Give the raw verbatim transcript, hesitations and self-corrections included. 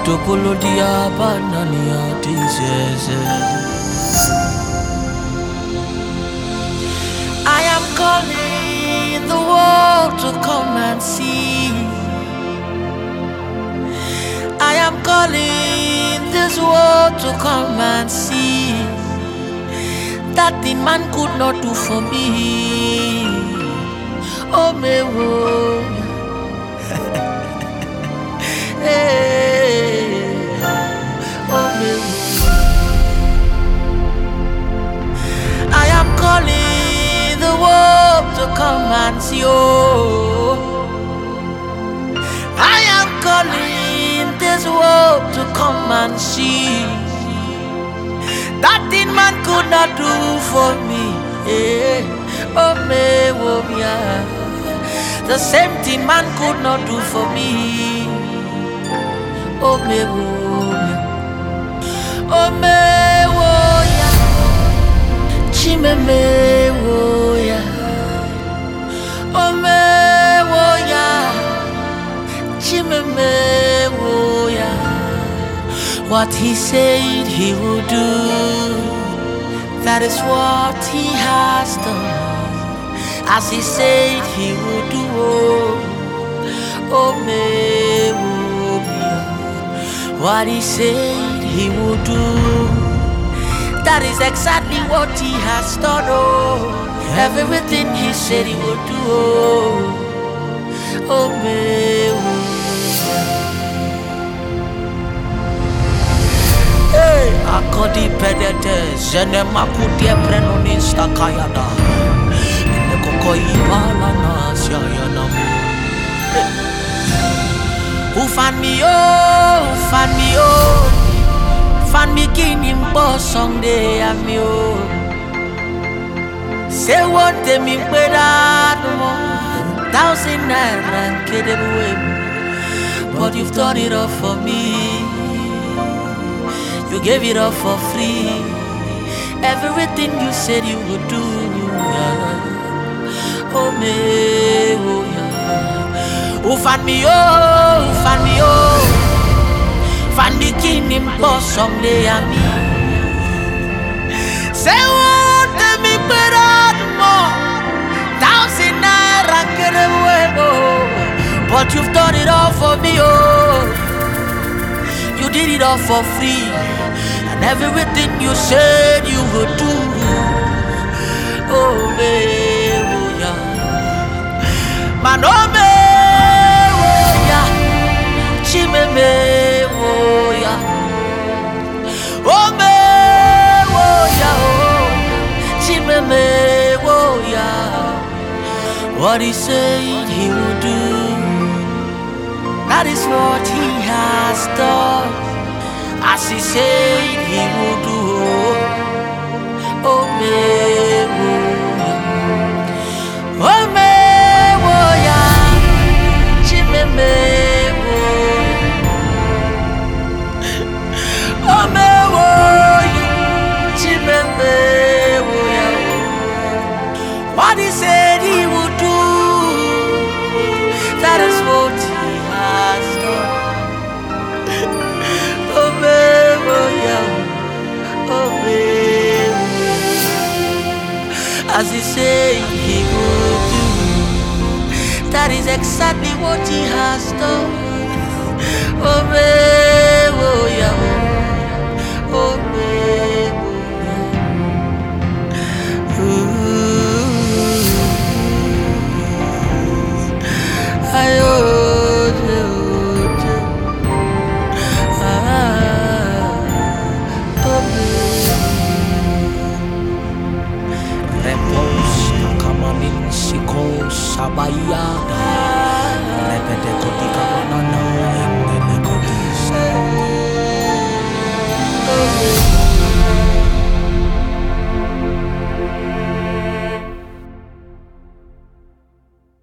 Topolo dia banania disease. I am calling the world to come and see. I am calling this world to come and see that the man could not do for me. Oh me wo, hey, oh me wo. I am calling the world to come and see. Oh, I am calling this world to come and see that thing man could not do for me. Eh, oh me, oh yeah, the same thing man could not do for me. Oh me, oh yeah, oh me, oh yeah, chime me, oh yeah, oh me, oh yeah, chime me, oh yeah. What he said he would do, that is what he has done. As he said he would do, oh, oh me, oh me. What he said he would do, that is exactly what he has done. Oh, everything he said he would do, oh, oh me, oh. Akodi pedete zene makudie prenoninsta kayada nekoko ibala na siayana. Who fan me oh, fan me oh, fan me kinim boss song de ami oh. Say what they me peda no thousand naira kedebwe, but you've done it all for me. You gave it up for free. Everything you said you would do, yeah. Oh me, oh yeah. Oh fan me, oh, fan me, oh. Fan me king in boss someday I me. Say what they me better more. Thousand naira get away, oh. But you've done it all for me, oh. You did it all for free. And everything you said you would do, oh me, oh yeah, man, oh me, oh yeah, chime me, oh yeah, oh me, oh yeah, oh, chime me, oh yeah. What he said he would do, that is what he has done. As he said he would do, oh me, oh me, oh yeah, chime me, oh me, oh yeah, chime me, oh yeah. What he said he would do, that is what he has done. Oh me, oh yeah, oh me. As he said he would do, that is exactly what he has done. Oh me, oh yeah, oh me, oh yeah. I owed you. Sabaya repete